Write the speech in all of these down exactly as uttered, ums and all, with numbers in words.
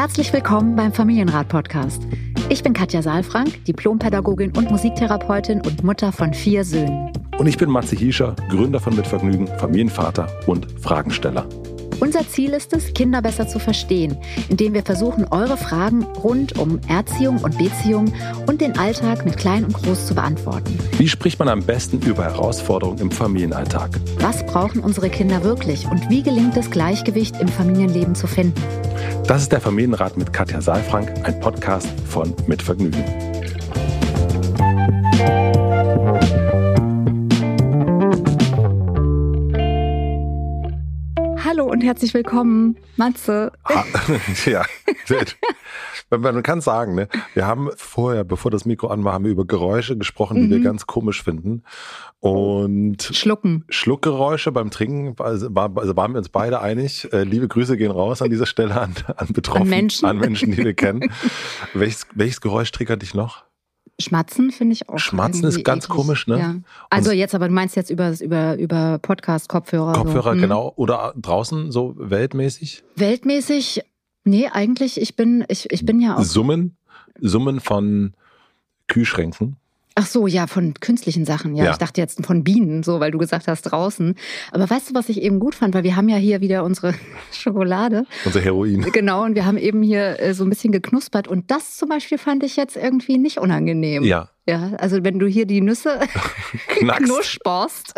Herzlich willkommen beim Familienrat-Podcast. Ich bin Katja Saalfrank, Diplompädagogin und Musiktherapeutin und Mutter von vier Söhnen. Und ich bin Matze Hiescher, Gründer von Mitvergnügen, Familienvater und Fragensteller. Unser Ziel ist es, Kinder besser zu verstehen, indem wir versuchen, eure Fragen rund um Erziehung und Beziehung und den Alltag mit Klein und Groß zu beantworten. Wie spricht man am besten über Herausforderungen im Familienalltag? Was brauchen unsere Kinder wirklich und wie gelingt es, Gleichgewicht im Familienleben zu finden? Das ist der Familienrat mit Katja Saalfrank, ein Podcast von Mitvergnügen. Hallo und herzlich willkommen, Matze. Ha, ja, man kann sagen, ne? Wir haben vorher, bevor das Mikro an war, haben wir über Geräusche gesprochen, die mhm. wir ganz komisch finden. Und Schlucken. Schluckgeräusche beim Trinken, also, war, also waren wir uns beide einig. Äh, liebe Grüße gehen raus an dieser Stelle an, an Betroffene, an Menschen. an Menschen, die wir kennen. welches, welches Geräusch triggert dich noch? Schmatzen finde ich auch. Schmatzen ist ganz eklig. Komisch, ne? Ja. Also jetzt, aber du meinst jetzt über, über, über Podcast, Kopfhörer. Kopfhörer, so. genau. Oder draußen so weltmäßig? Weltmäßig, nee, eigentlich, ich bin, ich, ich bin ja auch... Summen? Summen von Kühlschränken? Ach so, ja, von künstlichen Sachen. Ja, ja, ich dachte jetzt von Bienen, so, weil du gesagt hast draußen. Aber weißt du, was ich eben gut fand? Weil wir haben ja hier wieder unsere Schokolade. Unser Heroin. Genau, und wir haben eben hier äh, so ein bisschen geknuspert. Und das zum Beispiel fand ich jetzt irgendwie nicht unangenehm. Ja. Ja, also wenn du hier die Nüsse knusperst.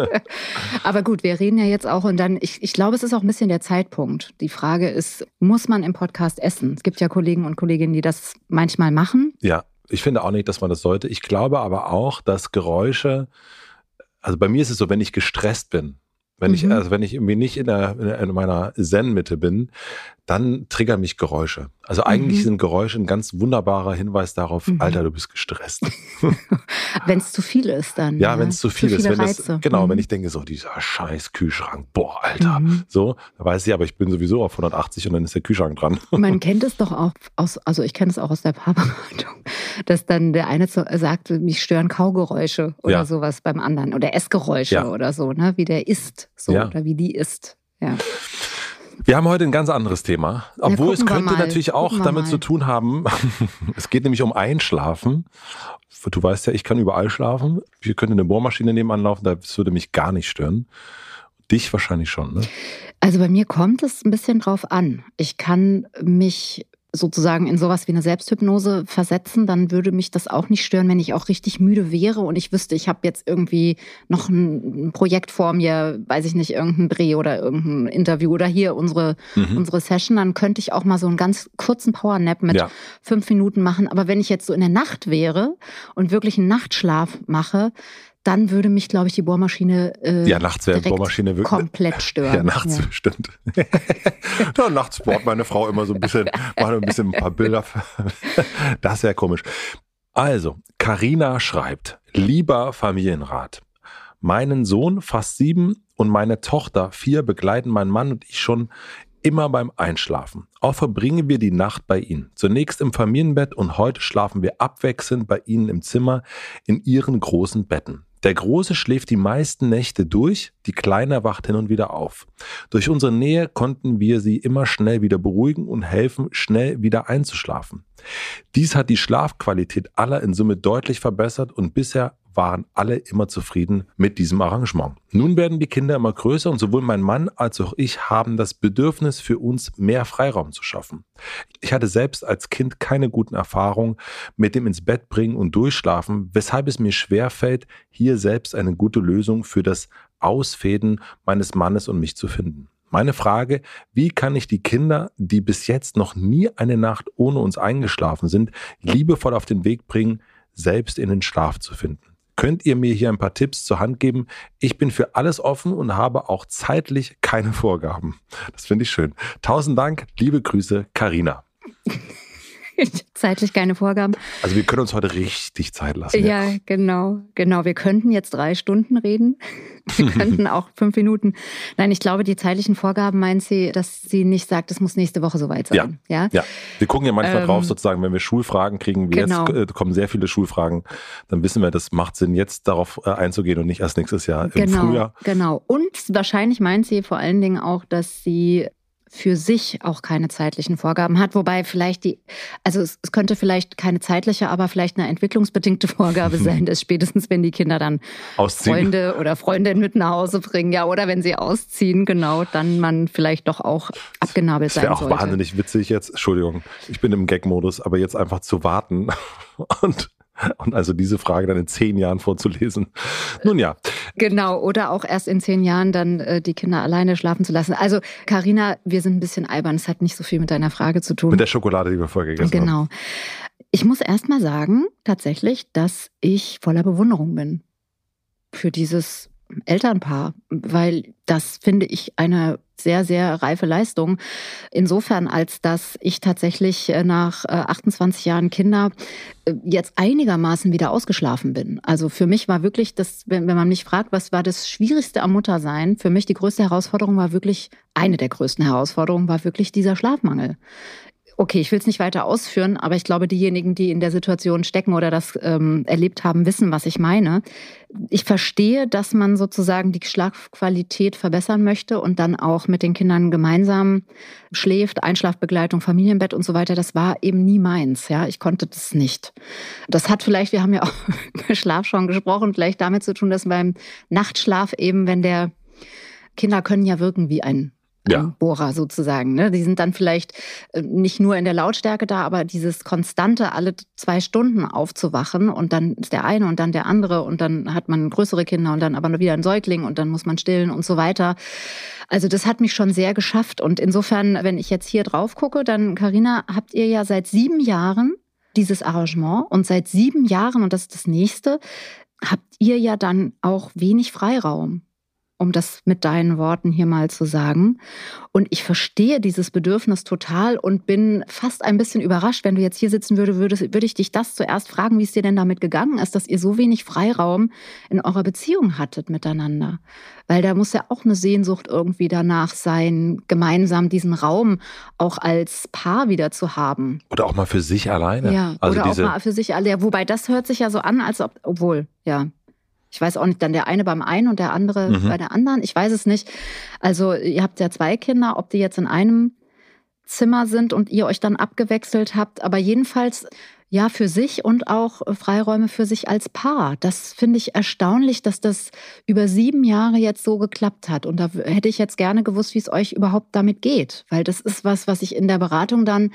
Aber gut, wir reden ja jetzt auch und dann, ich, ich glaube, es ist auch ein bisschen der Zeitpunkt. Die Frage ist, muss man im Podcast essen? Es gibt ja Kollegen und Kolleginnen, die das manchmal machen. Ja. Ich finde auch nicht, dass man das sollte. Ich glaube aber auch, dass Geräusche, also bei mir ist es so, wenn ich gestresst bin, wenn mhm. ich, also wenn ich irgendwie nicht in, der, in meiner Zen-Mitte bin, dann triggern mich Geräusche. Also eigentlich mhm. sind Geräusche ein ganz wunderbarer Hinweis darauf, mhm. Alter, du bist gestresst. Wenn es zu viel ist dann. Ja, ja wenn es zu viel zu ist. Wenn Reize. das, genau, mhm. wenn ich denke, so dieser scheiß Kühlschrank, boah, Alter. Mhm. So, da weiß ich, aber ich bin sowieso auf hundertachtzig und dann ist der Kühlschrank dran. Man kennt es doch auch aus, also ich kenne es auch aus der Paarberatung, dass dann der eine sagt, mich stören Kaugeräusche oder ja. sowas beim anderen oder Essgeräusche ja. oder so, ne, wie der isst, so ja. oder wie die isst. Ja. Wir haben heute ein ganz anderes Thema, obwohl ja, es könnte natürlich auch gucken damit zu tun haben, es geht nämlich um Einschlafen. Du weißt ja, ich kann überall schlafen. Wir könnten eine Bohrmaschine nebenan laufen, das würde mich gar nicht stören. Dich wahrscheinlich schon, ne? Also bei mir kommt es ein bisschen drauf an. Ich kann mich sozusagen in sowas wie eine Selbsthypnose versetzen, dann würde mich das auch nicht stören, wenn ich auch richtig müde wäre und ich wüsste, ich habe jetzt irgendwie noch ein Projekt vor mir, weiß ich nicht, irgendein Dreh oder irgendein Interview oder hier unsere, mhm. unsere Session, dann könnte ich auch mal so einen ganz kurzen Powernap mit ja. fünf Minuten machen. Aber wenn ich jetzt so in der Nacht wäre und wirklich einen Nachtschlaf mache, dann würde mich, glaube ich, die Bohrmaschine äh, ja, nachts wäre Bohrmaschine wirklich komplett stören. Ja, nachts ja. bestimmt. ja, nachts bohrt meine Frau immer so ein bisschen, macht ein bisschen ein paar Bilder. Das ist ja komisch. Also, Carina schreibt, lieber Familienrat, meinen Sohn, fast sieben, und meine Tochter, vier, begleiten mein Mann und ich schon immer beim Einschlafen. Auch verbringen wir die Nacht bei ihnen. Zunächst im Familienbett und heute schlafen wir abwechselnd bei ihnen im Zimmer in ihren großen Betten. Der Große schläft die meisten Nächte durch, die Kleine wacht hin und wieder auf. Durch unsere Nähe konnten wir sie immer schnell wieder beruhigen und helfen, schnell wieder einzuschlafen. Dies hat die Schlafqualität aller in Summe deutlich verbessert und bisher waren alle immer zufrieden mit diesem Arrangement. Nun werden die Kinder immer größer und sowohl mein Mann als auch ich haben das Bedürfnis, für uns mehr Freiraum zu schaffen. Ich hatte selbst als Kind keine guten Erfahrungen mit dem ins Bett bringen und durchschlafen, weshalb es mir schwerfällt, hier selbst eine gute Lösung für das Ausfäden meines Mannes und mich zu finden. Meine Frage, wie kann ich die Kinder, die bis jetzt noch nie eine Nacht ohne uns eingeschlafen sind, liebevoll auf den Weg bringen, selbst in den Schlaf zu finden? Könnt ihr mir hier ein paar Tipps zur Hand geben? Ich bin für alles offen und habe auch zeitlich keine Vorgaben. Das finde ich schön. Tausend Dank, liebe Grüße, Carina. Zeitlich keine Vorgaben. Also wir können uns heute richtig Zeit lassen. Ja, ja, genau, genau. Wir könnten jetzt drei Stunden reden. Wir könnten auch fünf Minuten. Nein, ich glaube, die zeitlichen Vorgaben meint sie, dass sie nicht sagt, es muss nächste Woche soweit sein. Ja, ja. ja. Wir gucken ja manchmal ähm, drauf, sozusagen, wenn wir Schulfragen kriegen, wie genau. jetzt äh, kommen sehr viele Schulfragen, dann wissen wir, das macht Sinn, jetzt darauf äh, einzugehen und nicht erst nächstes Jahr im genau, Frühjahr. Genau. Und wahrscheinlich meint sie vor allen Dingen auch, dass sie für sich auch keine zeitlichen Vorgaben hat, wobei vielleicht die, also es, es könnte vielleicht keine zeitliche, aber vielleicht eine entwicklungsbedingte Vorgabe sein, dass spätestens, wenn die Kinder dann ausziehen. Freunde oder Freundinnen mit nach Hause bringen, ja, oder wenn sie ausziehen, genau, dann man vielleicht doch auch abgenabelt sein sollte. Das wäre auch wahnsinnig witzig jetzt, Entschuldigung, ich bin im Gag-Modus, aber jetzt einfach zu warten und Und also diese Frage dann in zehn Jahren vorzulesen. Nun ja. Genau, oder auch erst in zehn Jahren dann äh, die Kinder alleine schlafen zu lassen. Also Carina, wir sind ein bisschen albern. Es hat nicht so viel mit deiner Frage zu tun. Mit der Schokolade, die wir vorher gegessen genau. haben. Genau. Ich muss erst mal sagen, tatsächlich, dass ich voller Bewunderung bin für dieses Elternpaar, weil das finde ich eine sehr, sehr reife Leistung. Insofern, als dass ich tatsächlich nach achtundzwanzig Jahren Kinder jetzt einigermaßen wieder ausgeschlafen bin. Also für mich war wirklich das, wenn, wenn man mich fragt, was war das Schwierigste am Muttersein, für mich die größte Herausforderung war wirklich, eine der größten Herausforderungen war wirklich dieser Schlafmangel. Okay, ich will es nicht weiter ausführen, aber ich glaube, diejenigen, die in der Situation stecken oder das ähm, erlebt haben, wissen, was ich meine. Ich verstehe, dass man sozusagen die Schlafqualität verbessern möchte und dann auch mit den Kindern gemeinsam schläft, Einschlafbegleitung, Familienbett und so weiter. Das war eben nie meins. Ja, ich konnte das nicht. Das hat vielleicht, wir haben ja auch über Schlaf schon gesprochen, vielleicht damit zu tun, dass beim Nachtschlaf eben, wenn der Kinder können ja wirken wie ein Ja. Bohrer sozusagen. Ne? Die sind dann vielleicht nicht nur in der Lautstärke da, aber dieses konstante, alle zwei Stunden aufzuwachen und dann ist der eine und dann der andere und dann hat man größere Kinder und dann aber wieder ein Säugling und dann muss man stillen und so weiter. Also das hat mich schon sehr geschafft und insofern, wenn ich jetzt hier drauf gucke, dann, Carina, habt ihr ja seit sieben Jahren dieses Arrangement und seit sieben Jahren, und das ist das nächste, habt ihr ja dann auch wenig Freiraum, um das mit deinen Worten hier mal zu sagen. Und ich verstehe dieses Bedürfnis total und bin fast ein bisschen überrascht, wenn du jetzt hier sitzen würdest, würde, würde ich dich das zuerst fragen, wie es dir denn damit gegangen ist, dass ihr so wenig Freiraum in eurer Beziehung hattet miteinander. Weil da muss ja auch eine Sehnsucht irgendwie danach sein, gemeinsam diesen Raum auch als Paar wieder zu haben. Oder auch mal für sich alleine. Ja, also oder diese auch mal für sich alleine. Wobei das hört sich ja so an, als ob, obwohl, ja. Ich weiß auch nicht, dann der eine beim einen und der andere mhm. bei der anderen. Ich weiß es nicht. Also ihr habt ja zwei Kinder, ob die jetzt in einem Zimmer sind und ihr euch dann abgewechselt habt. Aber jedenfalls ja für sich und auch Freiräume für sich als Paar. Das finde ich erstaunlich, dass das über sieben Jahre jetzt so geklappt hat. Und da hätte ich jetzt gerne gewusst, wie es euch überhaupt damit geht. Weil das ist was, was ich in der Beratung dann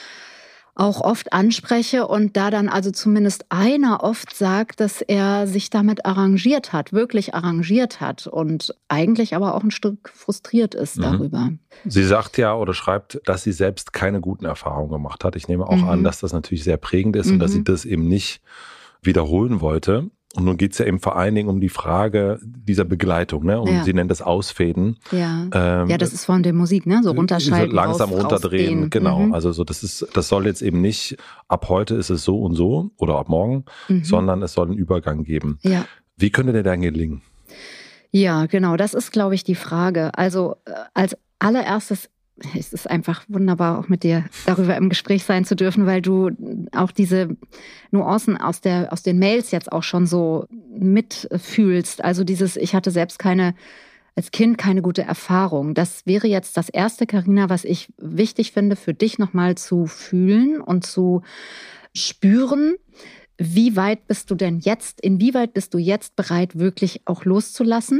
auch oft anspreche und da dann also zumindest einer oft sagt, dass er sich damit arrangiert hat, wirklich arrangiert hat und eigentlich aber auch ein Stück frustriert ist darüber. Mhm. Sie sagt ja oder schreibt, dass sie selbst keine guten Erfahrungen gemacht hat. Ich nehme auch mhm. an, dass das natürlich sehr prägend ist mhm. und dass sie das eben nicht wiederholen wollte. Und nun geht es ja eben vor allen Dingen um die Frage dieser Begleitung, ne? Und ja. sie nennt das Ausfäden. Ja. Ähm, ja, das ist von der Musik, ne? So runterschalten, so langsam raus, runterdrehen, rausgehen. Genau. Mhm. Also so, das ist, das soll jetzt eben nicht, ab heute ist es so und so oder ab morgen, mhm. sondern es soll einen Übergang geben. Ja. Wie könnte der dann gelingen? Ja, genau, das ist, glaube ich, die Frage. Also als allererstes, es ist einfach wunderbar, auch mit dir darüber im Gespräch sein zu dürfen, weil du auch diese Nuancen aus der, aus den Mails jetzt auch schon so mitfühlst. Also dieses, ich hatte selbst keine, als Kind keine gute Erfahrung. Das wäre jetzt das erste, Carina, was ich wichtig finde, für dich nochmal zu fühlen und zu spüren. Wie weit bist du denn jetzt, inwieweit bist du jetzt bereit, wirklich auch loszulassen?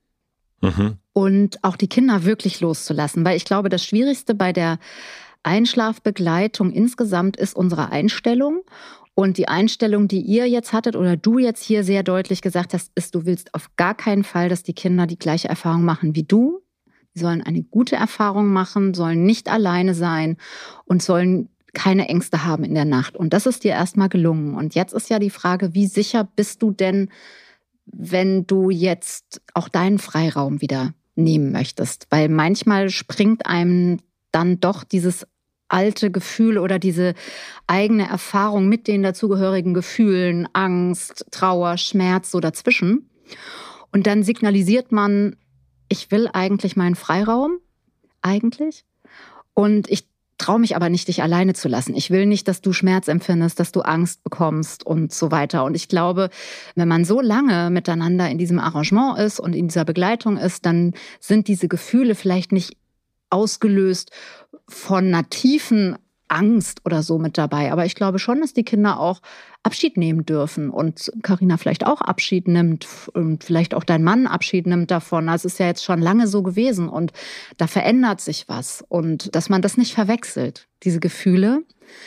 Mhm. Und auch die Kinder wirklich loszulassen. Weil ich glaube, das Schwierigste bei der Einschlafbegleitung insgesamt ist unsere Einstellung. Und die Einstellung, die ihr jetzt hattet oder du jetzt hier sehr deutlich gesagt hast, ist, du willst auf gar keinen Fall, dass die Kinder die gleiche Erfahrung machen wie du. Sie sollen eine gute Erfahrung machen, sollen nicht alleine sein und sollen keine Ängste haben in der Nacht. Und das ist dir erstmal gelungen. Und jetzt ist ja die Frage, wie sicher bist du denn, wenn du jetzt auch deinen Freiraum wieder nehmen möchtest? Weil manchmal springt einem dann doch dieses alte Gefühl oder diese eigene Erfahrung mit den dazugehörigen Gefühlen, Angst, Trauer, Schmerz so dazwischen. Und dann signalisiert man, ich will eigentlich meinen Freiraum, eigentlich. Und ich traue mich aber nicht, dich alleine zu lassen. Ich will nicht, dass du Schmerz empfindest, dass du Angst bekommst und so weiter. Und ich glaube, wenn man so lange miteinander in diesem Arrangement ist und in dieser Begleitung ist, dann sind diese Gefühle vielleicht nicht ausgelöst von einer tiefen Angst oder so mit dabei. Aber ich glaube schon, dass die Kinder auch Abschied nehmen dürfen und Carina vielleicht auch Abschied nimmt und vielleicht auch dein Mann Abschied nimmt davon. Das ist ja jetzt schon lange so gewesen und da verändert sich was. Und dass man das nicht verwechselt, diese Gefühle,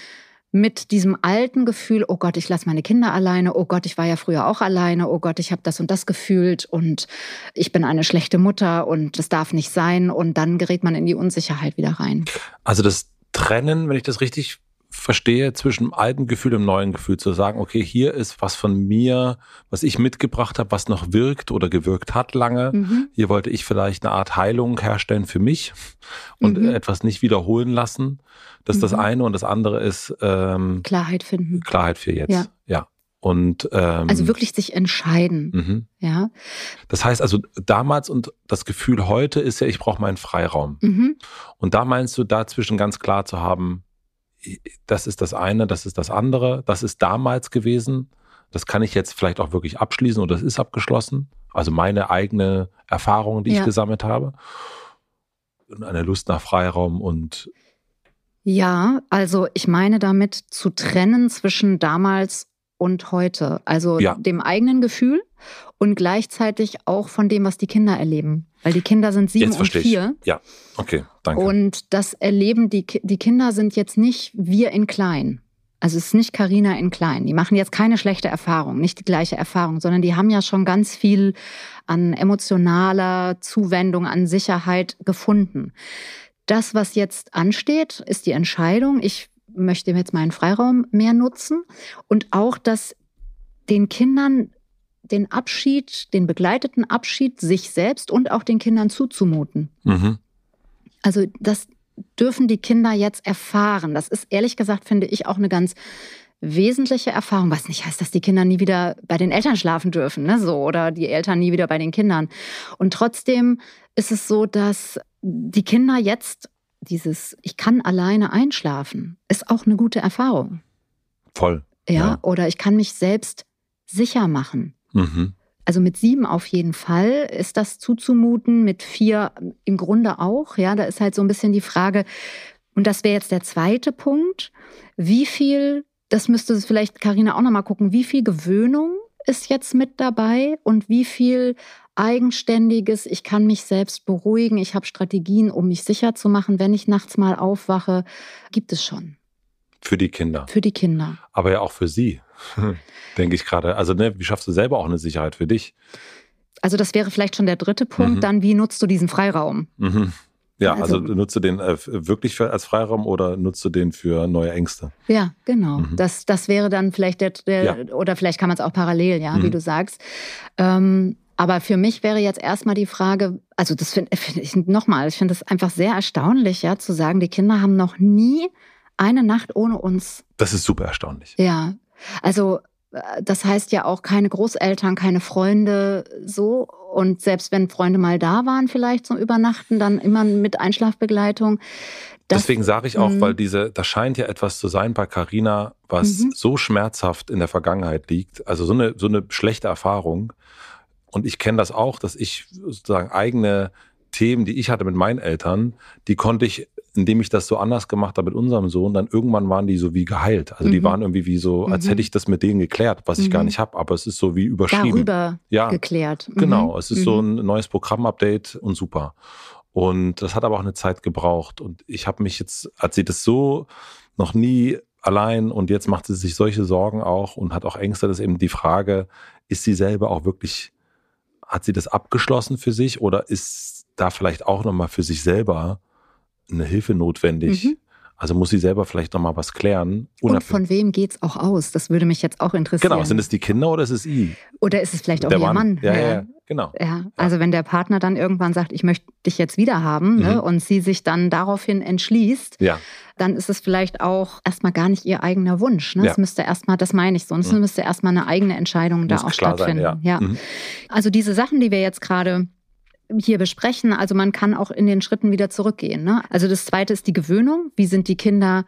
mit diesem alten Gefühl, oh Gott, ich lasse meine Kinder alleine, oh Gott, ich war ja früher auch alleine, oh Gott, ich habe das und das gefühlt und ich bin eine schlechte Mutter und das darf nicht sein und dann gerät man in die Unsicherheit wieder rein. Also das Trennen, wenn ich das richtig verstehe, zwischen dem alten Gefühl und dem neuen Gefühl, zu sagen, okay, hier ist was von mir, was ich mitgebracht habe, was noch wirkt oder gewirkt hat lange. Mhm. Hier wollte ich vielleicht eine Art Heilung herstellen für mich und mhm. etwas nicht wiederholen lassen. Das ist mhm. das eine und das andere ist ähm, Klarheit finden. Klarheit für jetzt, ja. ja. Und, ähm, also wirklich sich entscheiden. Mhm. Ja. Das heißt also damals und das Gefühl heute ist ja, ich brauche meinen Freiraum. Mhm. Und da meinst du, dazwischen ganz klar zu haben, das ist das eine, das ist das andere, das ist damals gewesen, das kann ich jetzt vielleicht auch wirklich abschließen oder das ist abgeschlossen. Also meine eigene Erfahrung, die ja. ich gesammelt habe. Und eine Lust nach Freiraum und ja, also ich meine damit zu trennen zwischen damals und heute. Also ja. dem eigenen Gefühl und gleichzeitig auch von dem, was die Kinder erleben. Weil die Kinder sind sieben jetzt und vier. Ich. Ja, okay, danke. Und das erleben, die, die Kinder sind jetzt nicht wir in klein. Also es ist nicht Carina in klein. Die machen jetzt keine schlechte Erfahrung, nicht die gleiche Erfahrung, sondern die haben ja schon ganz viel an emotionaler Zuwendung, an Sicherheit gefunden. Das, was jetzt ansteht, ist die Entscheidung. Ich möchte jetzt meinen Freiraum mehr nutzen und auch, dass den Kindern den Abschied, den begleiteten Abschied sich selbst und auch den Kindern zuzumuten. Mhm. Also das dürfen die Kinder jetzt erfahren. Das ist ehrlich gesagt, finde ich, auch eine ganz wesentliche Erfahrung, was nicht heißt, dass die Kinder nie wieder bei den Eltern schlafen dürfen, ne, so, oder die Eltern nie wieder bei den Kindern. Und trotzdem ist es so, dass die Kinder jetzt dieses, ich kann alleine einschlafen, ist auch eine gute Erfahrung. Voll. Ja, ja. Oder ich kann mich selbst sicher machen. Mhm. Also mit sieben auf jeden Fall ist das zuzumuten, mit vier im Grunde auch. Ja, da ist halt so ein bisschen die Frage, und das wäre jetzt der zweite Punkt, wie viel, das müsste vielleicht Carina auch nochmal gucken, wie viel Gewöhnung ist jetzt mit dabei und wie viel Eigenständiges, ich kann mich selbst beruhigen, ich habe Strategien, um mich sicher zu machen, wenn ich nachts mal aufwache, gibt es schon. Für die Kinder. Für die Kinder. Aber ja auch für sie, denke ich gerade. Also ne, wie schaffst du selber auch eine Sicherheit für dich? Also das wäre vielleicht schon der dritte Punkt. Mhm. Dann, wie nutzt du diesen Freiraum? Mhm. Ja, also, also nutzt du den äh, wirklich für, als Freiraum oder nutzt du den für neue Ängste? Ja, genau. Mhm. Das, das wäre dann vielleicht der, der ja. oder vielleicht kann man es auch parallel, ja, mhm. wie du sagst. Ähm, aber für mich wäre jetzt erstmal die Frage, also das finde find ich nochmal, ich finde es einfach sehr erstaunlich, ja, zu sagen, die Kinder haben noch nie eine Nacht ohne uns. Das ist super erstaunlich. Ja, also das heißt ja auch keine Großeltern, keine Freunde so. Und selbst wenn Freunde mal da waren vielleicht zum Übernachten, dann immer mit Einschlafbegleitung. Das, Deswegen sage ich auch, weil diese, das scheint ja etwas zu sein bei Carina, was mhm. so schmerzhaft in der Vergangenheit liegt. Also so eine, so eine schlechte Erfahrung. Und ich kenne das auch, dass ich sozusagen eigene Themen, die ich hatte mit meinen Eltern, die konnte ich, indem ich das so anders gemacht habe mit unserem Sohn, dann irgendwann waren die so wie geheilt. Also mhm. die waren irgendwie wie so, als mhm. hätte ich das mit denen geklärt, was ich mhm. gar nicht habe. Aber es ist so wie überschrieben. Darüber ja, geklärt. Mhm. Genau, es ist mhm. so ein neues Programm-Update und super. Und das hat aber auch eine Zeit gebraucht. Und ich habe mich jetzt, als sie das so noch nie allein und jetzt macht sie sich solche Sorgen auch und hat auch Ängste, das ist eben die Frage, ist sie selber auch wirklich, hat sie das abgeschlossen für sich oder ist da vielleicht auch nochmal für sich selber eine Hilfe notwendig? Mhm. Also muss sie selber vielleicht nochmal was klären. Und von wem geht's auch aus? Das würde mich jetzt auch interessieren. Genau, sind es die Kinder oder ist es i? Oder ist es vielleicht auch der ihr Mann? Mann? Ja, ja, ja, genau. Ja, also wenn der Partner dann irgendwann sagt, ich möchte dich jetzt wieder haben, mhm. ne, und sie sich dann daraufhin entschließt, ja. dann ist es vielleicht auch erstmal gar nicht ihr eigener Wunsch. Ne? Ja. Es müsste erstmal, das meine ich so, es mhm. müsste erstmal eine eigene Entscheidung muss da auch stattfinden. Sein, ja. Ja. Mhm. Also diese Sachen, die wir jetzt gerade hier besprechen, also man kann auch in den Schritten wieder zurückgehen. Ne? Also das Zweite ist die Gewöhnung. Wie sind die Kinder,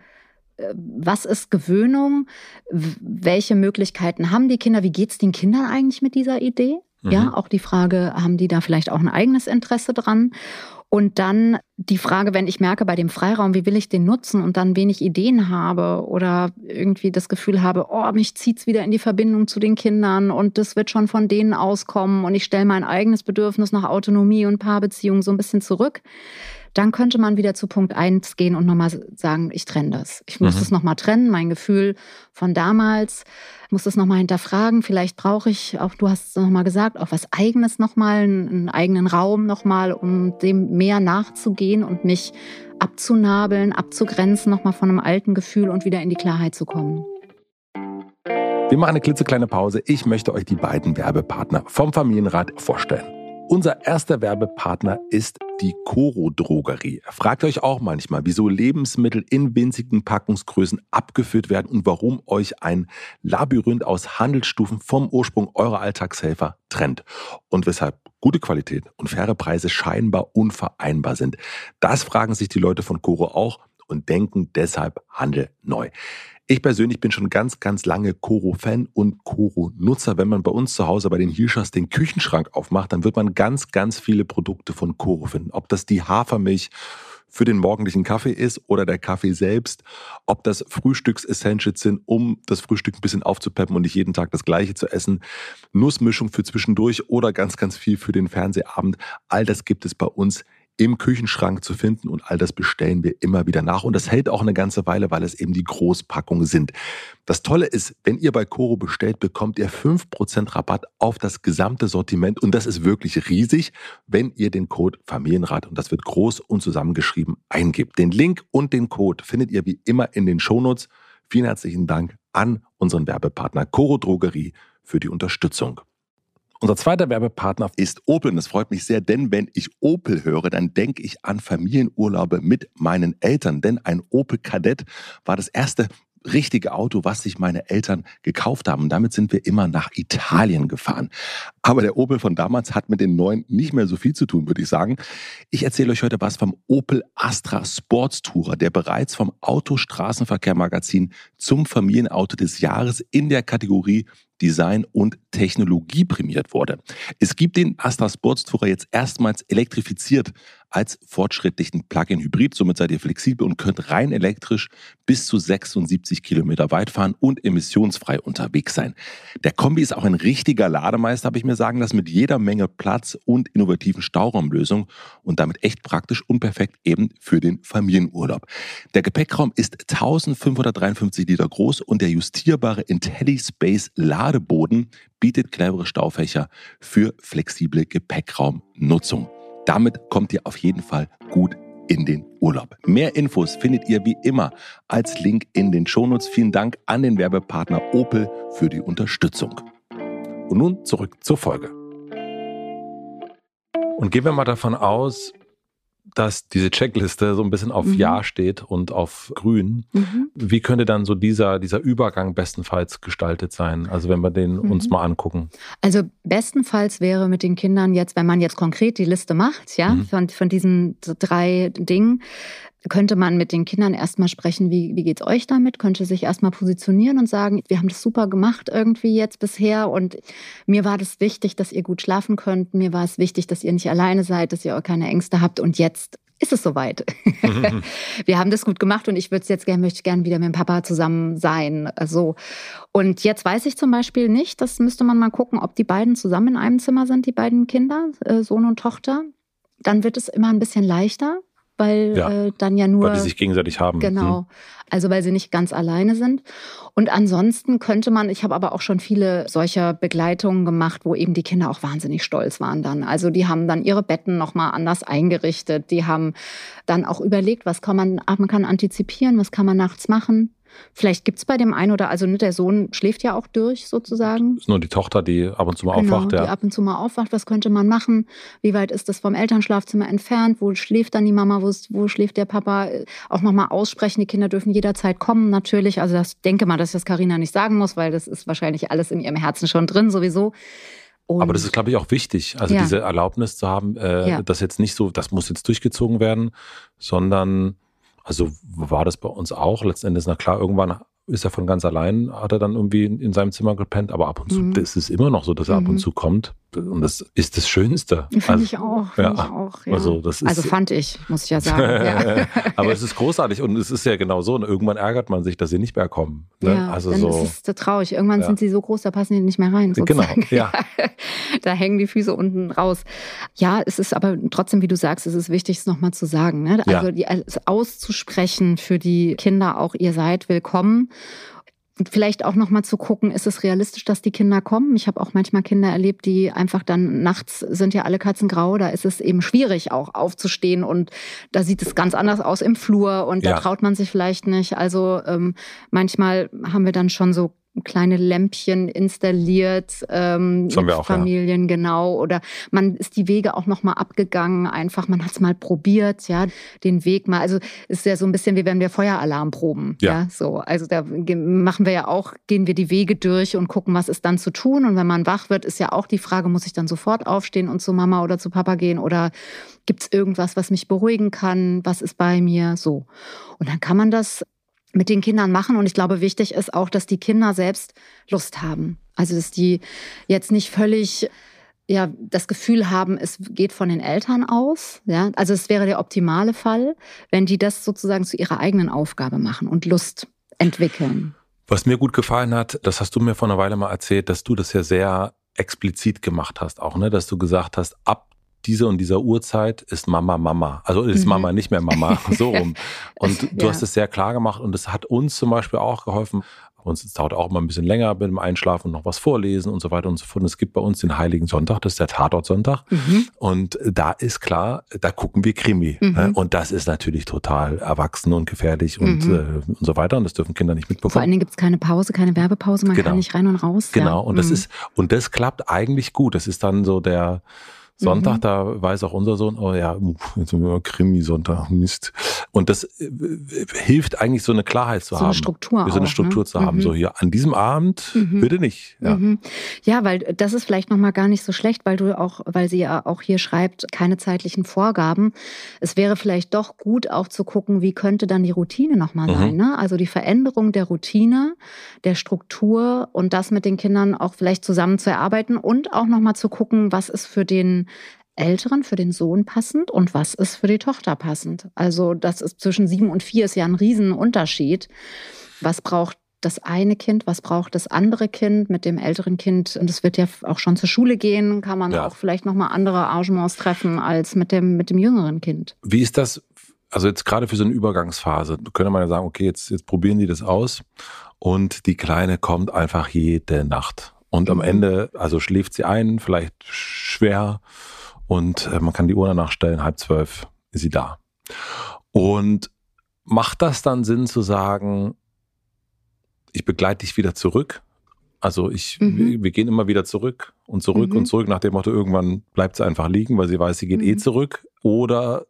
was ist Gewöhnung? Welche Möglichkeiten haben die Kinder? Wie geht es den Kindern eigentlich mit dieser Idee? Mhm. Ja, auch die Frage, haben die da vielleicht auch ein eigenes Interesse dran? Und dann die Frage, wenn ich merke bei dem Freiraum, wie will ich den nutzen und dann wenig Ideen habe oder irgendwie das Gefühl habe, oh, mich zieht's wieder in die Verbindung zu den Kindern und das wird schon von denen auskommen und ich stelle mein eigenes Bedürfnis nach Autonomie und Paarbeziehung so ein bisschen zurück, dann könnte man wieder zu Punkt eins gehen und nochmal sagen, ich trenne das. Ich muss mhm. das nochmal trennen, mein Gefühl von damals, muss das nochmal hinterfragen. Vielleicht brauche ich, auch du hast es nochmal gesagt, auch was Eigenes nochmal, einen eigenen Raum nochmal, um dem mehr nachzugehen und mich abzunabeln, abzugrenzen nochmal von einem alten Gefühl und wieder in die Klarheit zu kommen. Wir machen eine klitzekleine Pause. Ich möchte euch die beiden Werbepartner vom Familienrat vorstellen. Unser erster Werbepartner ist die Coro Drogerie. Fragt euch auch manchmal, wieso Lebensmittel in winzigen Packungsgrößen abgefüllt werden und warum euch ein Labyrinth aus Handelsstufen vom Ursprung eurer Alltagshelfer trennt. Und weshalb gute Qualität und faire Preise scheinbar unvereinbar sind. Das fragen sich die Leute von Coro auch und denken deshalb Handel neu. Ich persönlich bin schon ganz, ganz lange Coro-Fan und Coro-Nutzer. Wenn man bei uns zu Hause bei den Hilschers den Küchenschrank aufmacht, dann wird man ganz, ganz viele Produkte von Coro finden. Ob das die Hafermilch für den morgendlichen Kaffee ist oder der Kaffee selbst, ob das Frühstücks-Essentials sind, um das Frühstück ein bisschen aufzupeppen und nicht jeden Tag das Gleiche zu essen, Nussmischung für zwischendurch oder ganz, ganz viel für den Fernsehabend. All das gibt es bei uns im Küchenschrank zu finden und all das bestellen wir immer wieder nach. Und das hält auch eine ganze Weile, weil es eben die Großpackungen sind. Das Tolle ist, wenn ihr bei Coro bestellt, bekommt ihr fünf Prozent Rabatt auf das gesamte Sortiment. Und das ist wirklich riesig, wenn ihr den Code Familienrat, und das wird groß und zusammengeschrieben, eingibt. Den Link und den Code findet ihr wie immer in den Shownotes. Vielen herzlichen Dank an unseren Werbepartner Coro Drogerie für die Unterstützung. Unser zweiter Werbepartner ist Opel und das freut mich sehr, denn wenn ich Opel höre, dann denke ich an Familienurlaube mit meinen Eltern, denn ein Opel Kadett war das erste richtige Auto, was sich meine Eltern gekauft haben. Und damit sind wir immer nach Italien gefahren. Aber der Opel von damals hat mit den neuen nicht mehr so viel zu tun, würde ich sagen. Ich erzähle euch heute was vom Opel Astra Sportstourer, der bereits vom Autostraßenverkehr-Magazin zum Familienauto des Jahres in der Kategorie Design und Technologie prämiert wurde. Es gibt den Astra Sportstourer jetzt erstmals elektrifiziert als fortschrittlichen Plug-in-Hybrid. Somit seid ihr flexibel und könnt rein elektrisch bis zu sechsundsiebzig Kilometer weit fahren und emissionsfrei unterwegs sein. Der Kombi ist auch ein richtiger Lademeister, habe ich mir sagen lassen, mit jeder Menge Platz und innovativen Stauraumlösungen und damit echt praktisch und perfekt eben für den Familienurlaub. Der Gepäckraum ist eintausendfünfhundertdreiundfünfzig Liter groß und der justierbare IntelliSpace Ladeboden bietet clevere Staufächer für flexible Gepäckraumnutzung. Damit kommt ihr auf jeden Fall gut in den Urlaub. Mehr Infos findet ihr wie immer als Link in den Shownotes. Vielen Dank an den Werbepartner Opel für die Unterstützung. Und nun zurück zur Folge. Und gehen wir mal davon aus, dass diese Checkliste so ein bisschen auf mhm. Ja steht und auf Grün. Mhm. Wie könnte dann so dieser, dieser Übergang bestenfalls gestaltet sein? Also wenn wir den mhm. uns mal angucken. Also bestenfalls wäre mit den Kindern jetzt, wenn man jetzt konkret die Liste macht, ja, mhm. von, von diesen drei Dingen, könnte man mit den Kindern erstmal sprechen, wie, wie geht's euch damit? Könnte sich erstmal positionieren und sagen, wir haben das super gemacht irgendwie jetzt bisher und mir war das wichtig, dass ihr gut schlafen könnt. Mir war es wichtig, dass ihr nicht alleine seid, dass ihr auch keine Ängste habt und jetzt ist es soweit. Mhm. Wir haben das gut gemacht und ich würde jetzt gerne, möchte gerne wieder mit dem Papa zusammen sein. Also, und jetzt weiß ich zum Beispiel nicht, das müsste man mal gucken, ob die beiden zusammen in einem Zimmer sind, die beiden Kinder, Sohn und Tochter. Dann wird es immer ein bisschen leichter. Weil ja, äh, dann ja nur... Weil die sich gegenseitig haben. Genau, hm. also weil sie nicht ganz alleine sind. Und ansonsten könnte man, ich habe aber auch schon viele solcher Begleitungen gemacht, wo eben die Kinder auch wahnsinnig stolz waren dann. Also die haben dann ihre Betten nochmal anders eingerichtet. Die haben dann auch überlegt, was kann man, man kann antizipieren, was kann man nachts machen. Vielleicht gibt es bei dem einen oder, also ne, der Sohn schläft ja auch durch sozusagen. Das ist nur die Tochter, die ab und zu mal genau, aufwacht. Ja. Die ab und zu mal aufwacht. Was könnte man machen? Wie weit ist das vom Elternschlafzimmer entfernt? Wo schläft dann die Mama? Wo, ist, wo schläft der Papa? Auch nochmal aussprechen. Die Kinder dürfen jederzeit kommen natürlich. Also das denke mal, dass ich das Carina nicht sagen muss, weil das ist wahrscheinlich alles in ihrem Herzen schon drin sowieso. Und aber das ist, glaube ich, auch wichtig, also ja. diese Erlaubnis zu haben, äh, ja. das jetzt nicht so, das muss jetzt durchgezogen werden, sondern... Also war das bei uns auch letzten Endes, na klar, irgendwann ist er von ganz allein, hat er dann irgendwie in, in seinem Zimmer gepennt, aber ab und zu, mhm. das ist immer noch so, dass er mhm. ab und zu kommt und das ist das Schönste. Finde also, ich auch, find ja, ich auch. Ja. Also, das ist, also fand ich, muss ich ja sagen. Ja. Aber es ist großartig und es ist ja genau so, und irgendwann ärgert man sich, dass sie nicht mehr kommen. Ne? Ja, also dann so, ist es traurig. Irgendwann ja. sind sie so groß, da passen die nicht mehr rein. Sozusagen. Genau, ja. Da hängen die Füße unten raus. Ja, es ist aber trotzdem, wie du sagst, es ist wichtig, es nochmal zu sagen. Ne? Also ja. die, es auszusprechen für die Kinder auch, ihr seid willkommen. Und vielleicht auch nochmal zu gucken, ist es realistisch, dass die Kinder kommen? Ich habe auch manchmal Kinder erlebt, die einfach dann nachts sind ja alle Katzen grau, da ist es eben schwierig auch aufzustehen und da sieht es ganz anders aus im Flur und da ja. traut man sich vielleicht nicht. Also ähm, manchmal haben wir dann schon so kleine Lämpchen installiert, ähm, mit auch, Familien, ja. genau. Oder man ist die Wege auch noch mal abgegangen, einfach, man hat es mal probiert, ja, den Weg mal. Also ist ja so ein bisschen wie wenn wir Feueralarm proben, ja. ja, so. Also da machen wir ja auch, gehen wir die Wege durch und gucken, was ist dann zu tun. Und wenn man wach wird, ist ja auch die Frage, muss ich dann sofort aufstehen und zu Mama oder zu Papa gehen oder gibt es irgendwas, was mich beruhigen kann? Was ist bei mir? So. Und dann kann man das mit den Kindern machen. Und ich glaube, wichtig ist auch, dass die Kinder selbst Lust haben. Also, dass die jetzt nicht völlig ja, das Gefühl haben, es geht von den Eltern aus. Ja? Also es wäre der optimale Fall, wenn die das sozusagen zu ihrer eigenen Aufgabe machen und Lust entwickeln. Was mir gut gefallen hat, das hast du mir vor einer Weile mal erzählt, dass du das ja sehr explizit gemacht hast auch, ne? Dass du gesagt hast, ab diese und dieser Uhrzeit ist Mama Mama. Also ist mhm. Mama nicht mehr Mama, so rum. Und du ja. hast es sehr klar gemacht und es hat uns zum Beispiel auch geholfen. Uns dauert auch immer ein bisschen länger mit dem Einschlafen und noch was vorlesen und so weiter und so fort. Und es gibt bei uns den Heiligen Sonntag, das ist der Tatortsonntag. Mhm. Und da ist klar, da gucken wir Krimi. Mhm. Und das ist natürlich total erwachsen und gefährlich und, mhm. äh, und so weiter. Und das dürfen Kinder nicht mitbekommen. Vor allen Dingen gibt es keine Pause, keine Werbepause, man genau. kann nicht rein und raus. Genau, ja. und das mhm. ist, und das klappt eigentlich gut. Das ist dann so der Sonntag, mhm. da weiß auch unser Sohn, oh ja, jetzt sind wir Krimi-Sonntag, Mist. Und das äh, hilft eigentlich, so eine Klarheit zu so haben. Eine Struktur so eine auch, Struktur ne? zu haben. Mhm. So hier, an diesem Abend mhm. bitte nicht. Ja. Mhm. ja, weil das ist vielleicht nochmal gar nicht so schlecht, weil du auch, weil sie ja auch hier schreibt, keine zeitlichen Vorgaben. Es wäre vielleicht doch gut auch zu gucken, wie könnte dann die Routine nochmal mhm. sein. Ne? Also die Veränderung der Routine, der Struktur und das mit den Kindern auch vielleicht zusammen zu erarbeiten und auch nochmal zu gucken, was ist für den Älteren, für den Sohn passend und was ist für die Tochter passend. Also das ist zwischen sieben und vier ist ja ein Riesenunterschied. Was braucht das eine Kind, was braucht das andere Kind mit dem älteren Kind? Und es wird ja auch schon zur Schule gehen, kann man ja. auch vielleicht nochmal andere Arrangements treffen als mit dem, mit dem jüngeren Kind. Wie ist das, also jetzt gerade für so eine Übergangsphase, könnte man ja sagen, okay, jetzt, jetzt probieren die das aus und die Kleine kommt einfach jede Nacht. Und mhm. am Ende, also schläft sie ein, vielleicht schwer, und man kann die Uhr danach stellen, halb zwölf ist sie da. Und macht das dann Sinn zu sagen, ich begleite dich wieder zurück? Also ich, mhm. wir, wir gehen immer wieder zurück und zurück mhm. und zurück nach dem Motto, irgendwann bleibt sie einfach liegen, weil sie weiß, sie geht mhm. eh zurück. Oder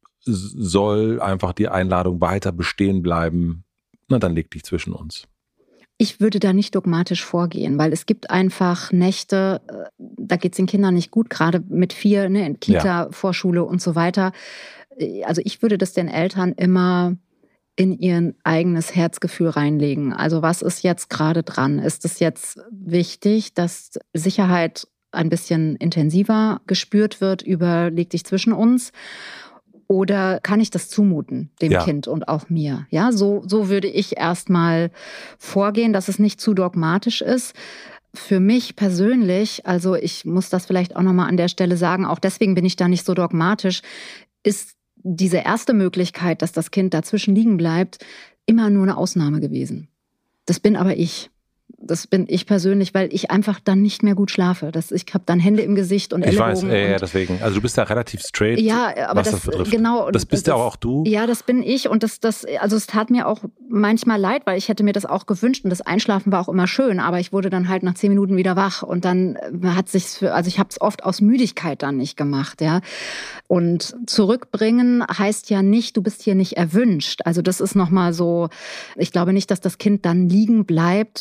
soll einfach die Einladung weiter bestehen bleiben? Na, dann leg dich zwischen uns. Ich würde da nicht dogmatisch vorgehen, weil es gibt einfach Nächte, da geht es den Kindern nicht gut, gerade mit vier, ne, in Kita, ja. Vorschule und so weiter. Also ich würde das den Eltern immer in ihr eigenes Herzgefühl reinlegen. Also was ist jetzt gerade dran? Ist es jetzt wichtig, dass Sicherheit ein bisschen intensiver gespürt wird über leg dich zwischen uns? Oder kann ich das zumuten, dem ja. Kind und auch mir? Ja, so, so würde ich erstmal vorgehen, dass es nicht zu dogmatisch ist. Für mich persönlich, also ich muss das vielleicht auch nochmal an der Stelle sagen, auch deswegen bin ich da nicht so dogmatisch, ist diese erste Möglichkeit, dass das Kind dazwischen liegen bleibt, immer nur eine Ausnahme gewesen. Das bin aber ich. Das bin ich persönlich, weil ich einfach dann nicht mehr gut schlafe. Das, ich habe dann Hände im Gesicht und Ellenbogen. Ich weiß, ja, ja, deswegen. Also du bist da relativ straight, ja, aber was das, das betrifft. Genau. Das bist ja auch du. Ja, das bin ich und das, das, also es tat mir auch manchmal leid, weil ich hätte mir das auch gewünscht und das Einschlafen war auch immer schön, aber ich wurde dann halt nach zehn Minuten wieder wach und dann hat sich's für, also ich habe es oft aus Müdigkeit dann nicht gemacht, ja. Und zurückbringen heißt ja nicht, du bist hier nicht erwünscht. Also das ist nochmal so, ich glaube nicht, dass das Kind dann liegen bleibt, wie du es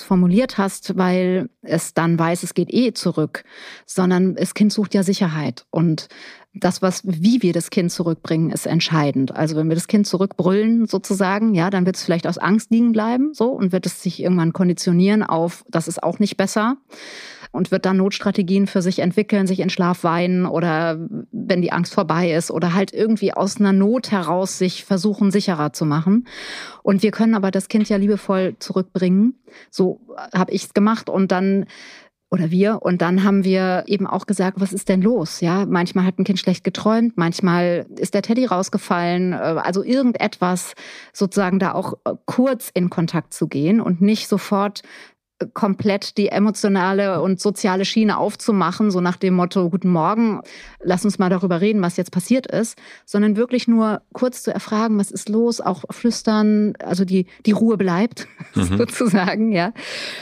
formuliert hast, weil es dann weiß, es geht eh zurück, sondern das Kind sucht ja Sicherheit. Und das, was, wie wir das Kind zurückbringen, ist entscheidend. Also wenn wir das Kind zurückbrüllen sozusagen, ja, dann wird es vielleicht aus Angst liegen bleiben, so, und wird es sich irgendwann konditionieren auf, das ist auch nicht besser. Und wird dann Notstrategien für sich entwickeln, sich in Schlaf weinen oder wenn die Angst vorbei ist oder halt irgendwie aus einer Not heraus sich versuchen, sicherer zu machen. Und wir können aber das Kind ja liebevoll zurückbringen. So habe ich es gemacht und dann oder wir. Und dann haben wir eben auch gesagt, was ist denn los? Ja, manchmal hat ein Kind schlecht geträumt, manchmal ist der Teddy rausgefallen. Also irgendetwas sozusagen da auch kurz in Kontakt zu gehen und nicht sofort komplett die emotionale und soziale Schiene aufzumachen, so nach dem Motto, guten Morgen, lass uns mal darüber reden, was jetzt passiert ist, sondern wirklich nur kurz zu erfragen, was ist los, auch flüstern, also die, die Ruhe bleibt, mhm. sozusagen, ja.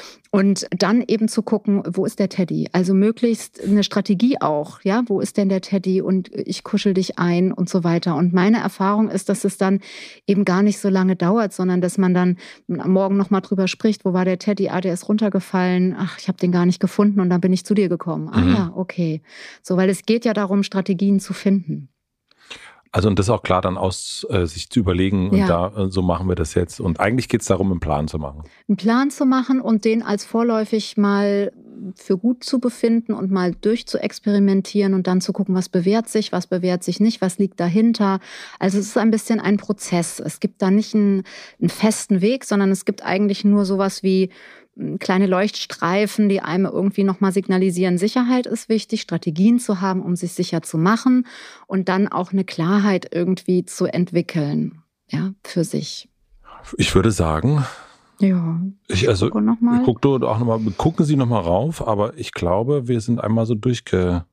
Und dann eben zu gucken, wo ist der Teddy? Also möglichst eine Strategie auch, ja, wo ist denn der Teddy und ich kuschel dich ein und so weiter. Und meine Erfahrung ist, dass es dann eben gar nicht so lange dauert, sondern dass man dann am Morgen nochmal drüber spricht, wo war der Teddy? Ah, der ist runtergefallen. Ach, ich habe den gar nicht gefunden und dann bin ich zu dir gekommen. Ah mhm. ja, okay. So, weil es geht ja darum, Strategien zu finden. Also und das auch klar dann aus äh, sich zu überlegen und ja. da äh, so machen wir das jetzt. Und eigentlich geht es darum, einen Plan zu machen. Einen Plan zu machen und den als vorläufig mal für gut zu befinden und mal durchzuexperimentieren und dann zu gucken, was bewährt sich, was bewährt sich nicht, was liegt dahinter. Also es ist ein bisschen ein Prozess. Es gibt da nicht einen, einen festen Weg, sondern es gibt eigentlich nur sowas wie kleine Leuchtstreifen, die einem irgendwie nochmal signalisieren, Sicherheit ist wichtig, Strategien zu haben, um sich sicher zu machen und dann auch eine Klarheit irgendwie zu entwickeln, ja, für sich. Ich würde sagen, ja, ich, also, gucke noch mal. Guck du auch noch mal, gucken Sie nochmal rauf, aber ich glaube, wir sind einmal so durchgeackert.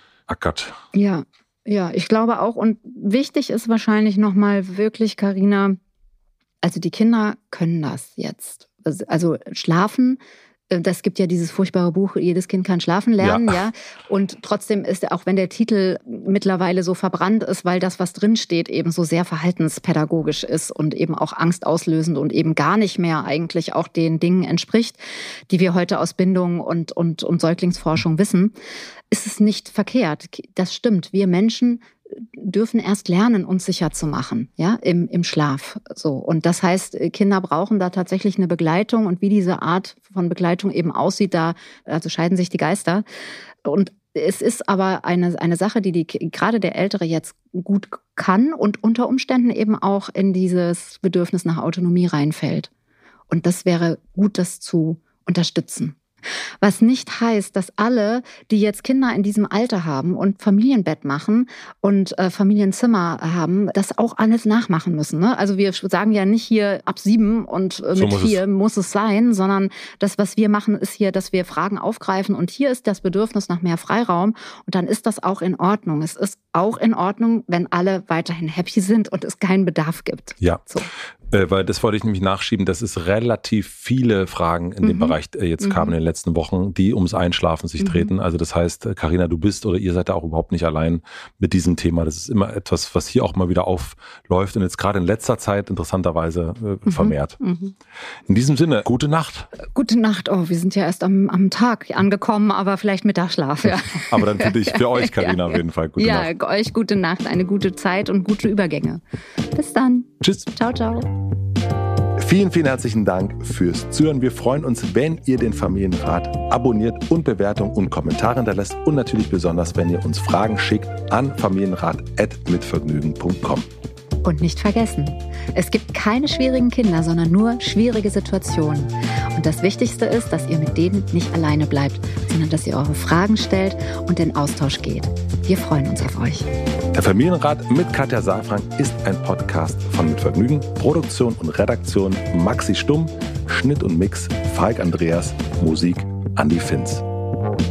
Ja, ja, ich glaube auch. Und wichtig ist wahrscheinlich nochmal wirklich, Carina, also die Kinder können das jetzt. Also schlafen, das gibt ja dieses furchtbare Buch, jedes Kind kann schlafen lernen, ja. ja. Und trotzdem ist, auch wenn der Titel mittlerweile so verbrannt ist, weil das, was drinsteht, eben so sehr verhaltenspädagogisch ist und eben auch angstauslösend und eben gar nicht mehr eigentlich auch den Dingen entspricht, die wir heute aus Bindung und, und, und Säuglingsforschung wissen, ist es nicht verkehrt. Das stimmt. Wir Menschen dürfen erst lernen, uns sicher zu machen, ja, im, im Schlaf. So. Und das heißt, Kinder brauchen da tatsächlich eine Begleitung und wie diese Art von Begleitung eben aussieht, da, also scheiden sich die Geister. Und es ist aber eine, eine Sache, die, die gerade der Ältere jetzt gut kann und unter Umständen eben auch in dieses Bedürfnis nach Autonomie reinfällt. Und das wäre gut, das zu unterstützen. Was nicht heißt, dass alle, die jetzt Kinder in diesem Alter haben und Familienbett machen und äh, Familienzimmer haben, das auch alles nachmachen müssen. Ne? Also wir sagen ja nicht hier ab sieben und äh, so mit muss vier es. muss es sein, sondern das, was wir machen, ist hier, dass wir Fragen aufgreifen und hier ist das Bedürfnis nach mehr Freiraum und dann ist das auch in Ordnung. Es ist auch in Ordnung, wenn alle weiterhin happy sind und es keinen Bedarf gibt. Ja. So. Äh, weil das wollte ich nämlich nachschieben, dass es relativ viele Fragen in mhm. dem Bereich äh, jetzt mhm. kamen in den letzten Wochen, die ums Einschlafen sich mhm. drehten. Also das heißt, Carina, du bist oder ihr seid da auch überhaupt nicht allein mit diesem Thema. Das ist immer etwas, was hier auch mal wieder aufläuft und jetzt gerade in letzter Zeit interessanterweise äh, mhm. vermehrt. Mhm. In diesem Sinne, gute Nacht. Gute Nacht. Oh, wir sind ja erst am, am Tag angekommen, aber vielleicht Mittagsschlaf. Ja. Aber dann für dich, für euch, Carina, ja. auf jeden Fall. Gute ja, Nacht. euch gute Nacht, eine gute Zeit und gute Übergänge. Bis dann. Tschüss. Ciao, ciao. Vielen, vielen herzlichen Dank fürs Zuhören. Wir freuen uns, wenn ihr den Familienrat abonniert und Bewertungen und Kommentare hinterlässt und natürlich besonders, wenn ihr uns Fragen schickt an familienrat at mitvergnügen punkt com. Und nicht vergessen, es gibt keine schwierigen Kinder, sondern nur schwierige Situationen. Und das Wichtigste ist, dass ihr mit denen nicht alleine bleibt, sondern dass ihr eure Fragen stellt und in Austausch geht. Wir freuen uns auf euch. Der Familienrat mit Katja Saalfrank ist ein Podcast von Mit Vergnügen. Produktion und Redaktion Maxi Stumm, Schnitt und Mix Falk Andreas, Musik Andi Finz.